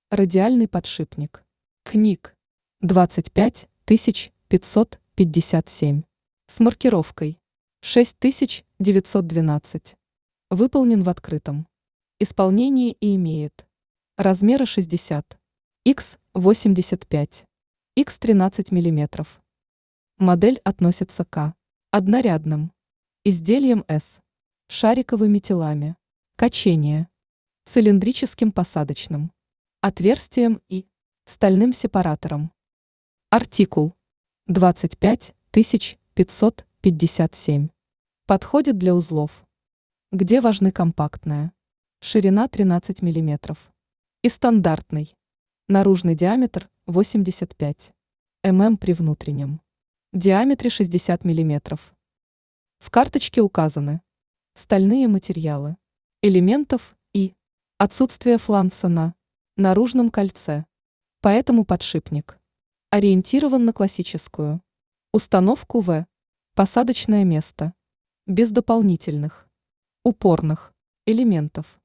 Радиальный подшипник. КНИК 25557 с маркировкой 6912. Выполнен в открытом исполнении и имеет размеры 60 х 85 х 13 мм. Модель относится к однорядным изделиям с шариковыми телами, качение, цилиндрическим посадочным отверстием и стальным сепаратором. Артикул 25557. Подходит для узлов, где важны компактная ширина 13 мм и стандартный наружный диаметр 85 мм при внутреннем диаметре 60 мм. В карточке указаны стальные материалы, элементов и отсутствие фланца на наружном кольце, поэтому подшипник ориентирован на классическую установку в посадочное место, без дополнительных упорных элементов.